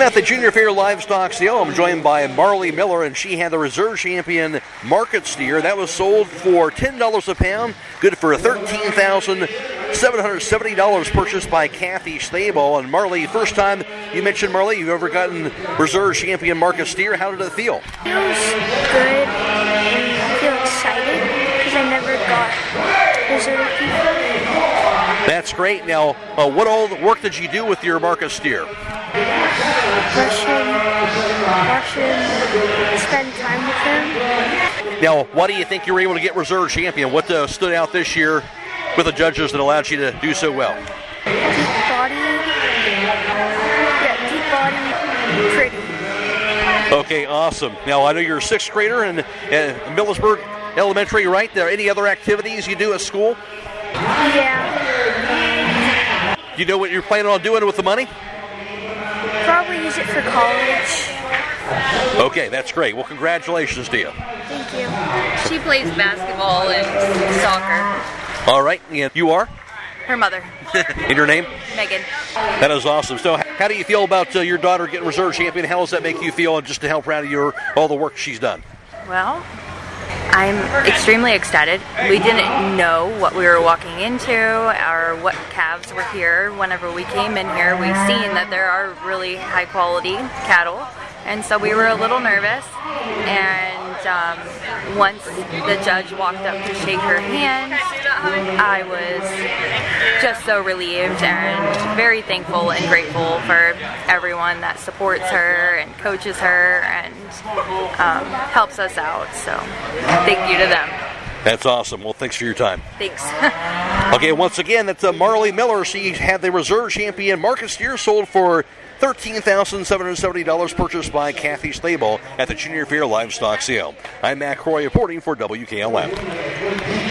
I'm at the Junior Fair Livestock Sale. I'm joined by Marley Miller, and she had the reserve champion market steer. That was sold for $10 a pound, good for $13,770 purchased by Kathy Stable. And Marley, first time you mentioned, Marley, you've ever gotten reserve champion market steer. How did it feel? It was good. I feel excited because I never got reserve before. That's great. Now, what all the work did you do with your market steer? Brushing, spend time with them. Now, why do you think you were able to get reserve champion? What stood out this year with the judges that allowed you to do so well? Deep body, pretty. Okay, awesome. Now, I know you're a sixth grader in Millersburg Elementary, right? There any other activities you do at school? Yeah. You know what you're planning on doing with the money? Probably use it for college. Okay, that's great. Well, congratulations to you. Thank you. She plays basketball and soccer. All right, and you are? Her mother. And your name? Megan. That is awesome. So how do you feel about your daughter getting reserve champion? How does that make you feel, and just to how proud of all the work she's done? Well, I'm extremely excited. We didn't know what we were walking into or what calves were here. Whenever we came in here, we've seen that there are really high quality cattle, and so we were a little nervous. And once the judge walked up to shake her hand, I was just so relieved and very thankful and grateful for everyone that supports her and coaches her and helps us out. So thank you to them. That's awesome. Well, thanks for your time. Thanks. Okay, once again, that's Marley Miller. She had the reserve champion market steer sold for $13,770 purchased by Kathy Stable at the Junior Fair Livestock Sale. I'm Matt Croy reporting for WKLM.